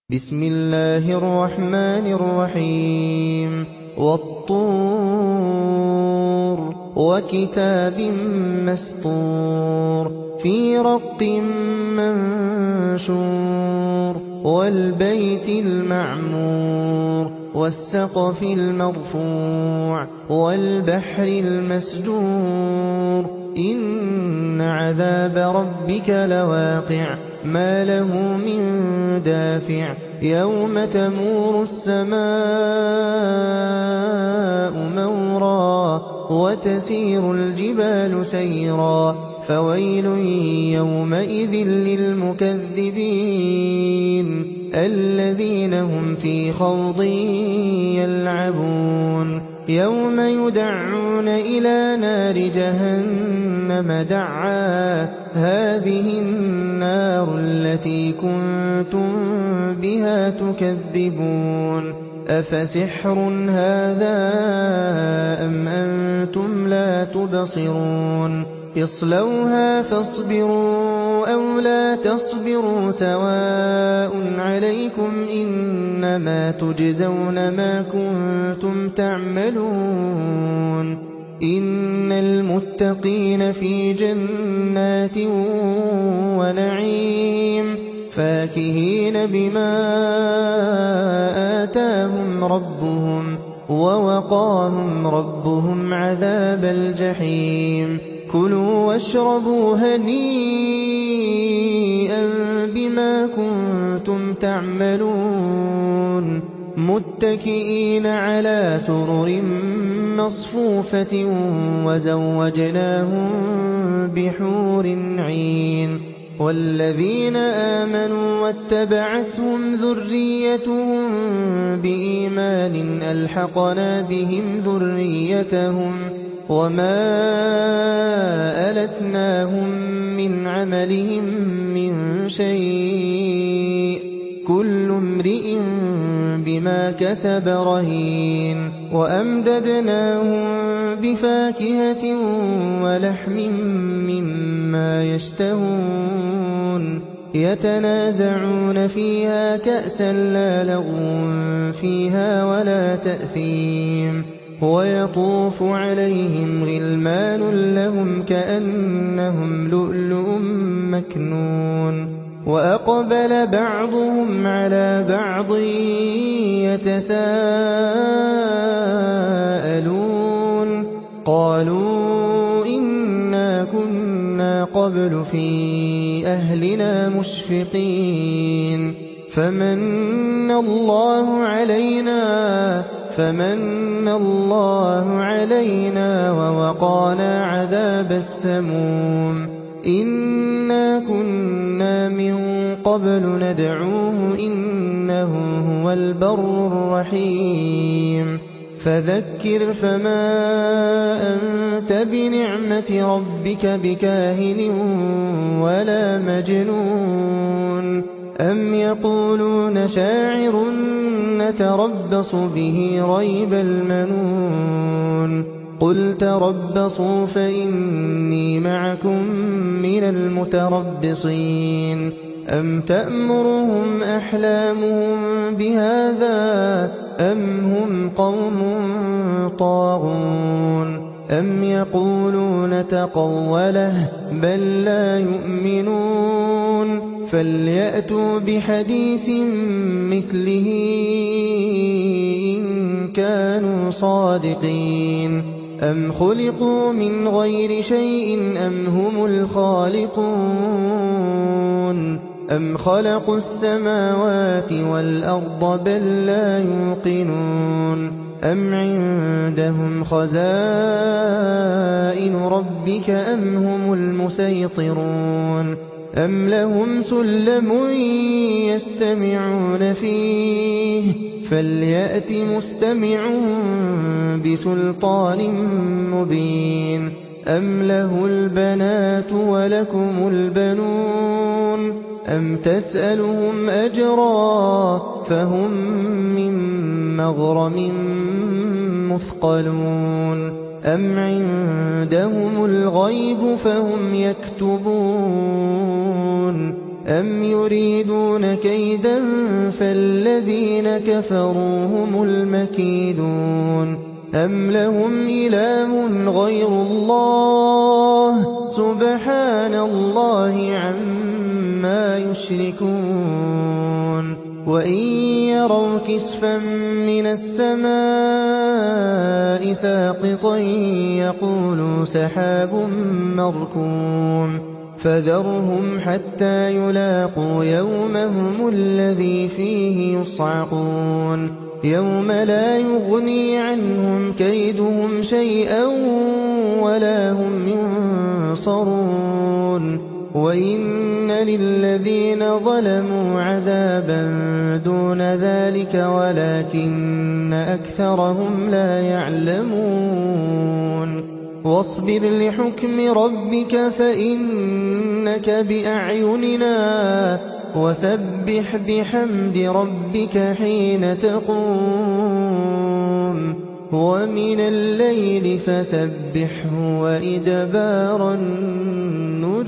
بسم الله الرحمن الرحيم والطور وكتاب مسطور في رق منشور والبيت المعمور والسقف المرفوع والبحر المسجور إن عذاب ربك لواقع ما له من دافع يوم تمور السماء مورا وتسير الجبال سيرا فويل يومئذ للمكذبين الذين هم في خوض يلعبون يوم يدعون إلى نار جهنم دعا هذه النار التي كنتم بها تكذبون أفسحر هذا أم أنتم لا تبصرون اصلوها فاصبروا أو لا تصبروا سواء عليكم إنما تجزون ما كنتم تعملون إن المتقين في جنات ونعيم فاكهين بما آتاهم ربهم ووقاهم ربهم عذاب الجحيم كلوا واشربوا هنيئا بما كنتم تعملون متكئين على سرر مصفوفة وزوجناهم بحور عين والذين آمنوا واتبعتهم ذريتهم بإيمان ألحقنا بهم ذريتهم وما ألتناهم من عملهم من شيء كل امرئ بما كسب رهين وأمددناهم بفاكهة ولحم مما يشتهون يتنازعون فيها كأسا لا لغو فيها ولا تأثيم ويطوف عليهم غلمان لهم كأنهم لؤلؤ مكنون وأقبل بعضهم على بعض يتساءلون قالوا إنا كنا قبل في أهلنا مشفقين فمن الله علينا ووقانا عذاب السموم إنا كنا من قبل ندعوه إنه هو البر الرحيم فذكر فما أنت بنعمة ربك بكاهن ولا مجنون أم يقولون شاعر نتربص به ريب المنون قل تربصوا فإني معكم من المتربصين أم تأمرهم أحلامهم بهذا أم هم قوم طاغون أم يقولون تقوله بل لا يؤمنون فليأتوا بحديث مثله إن كانوا صادقين أم خلقوا من غير شيء أم هم الخالقون أم خلقوا السماوات والأرض بل لا يوقنون أم عندهم خزائن ربك أم هم المسيطرون أم لهم سلم يستمعون فيه فليأت مستمعهم بسلطان مبين أم له البنات ولكم البنون أم تسألهم أجرا فهم من مغرم مثقلون أم عندهم الغيب فهم يكتبون أَمْ يُرِيدُونَ كَيْدًا فَالَّذِينَ كَفَرُوا هُمُ الْمَكِيدُونَ أَمْ لَهُمْ إِلَٰهٌ غَيْرُ اللَّهِ سُبْحَانَ اللَّهِ عَمَّا يُشْرِكُونَ وَإِن يَرَوْا كِسْفًا مِّنَ السَّمَاءِ سَاقِطًا يَقُولُوا سَحَابٌ مَّرْكُومٌ فَذَرْهُمْ حَتَّىٰ يُلَاقُوا يَوْمَهُمُ الَّذِي فِيهِ يُصْعَقُونَ يَوْمَ لَا يُغْنِي عَنْهُمْ كَيْدُهُمْ شَيْئًا وَلَا هُمْ يُنصَرُونَ وَإِنَّ لِلَّذِينَ ظَلَمُوا عَذَابًا دُونَ ذَٰلِكَ وَلَٰكِنَّ أَكْثَرَهُمْ لَا يَعْلَمُونَ وَاصْبِرْ لِحُكْمِ رَبِّكَ فَإِنَّكَ بِأَعْيُنِنَا وَسَبِّحْ بِحَمْدِ رَبِّكَ حِينَ تَقُومُ وَمِنَ اللَّيْلِ فَسَبِّحْهُ وَإِدْبَارَ النُّجُومِ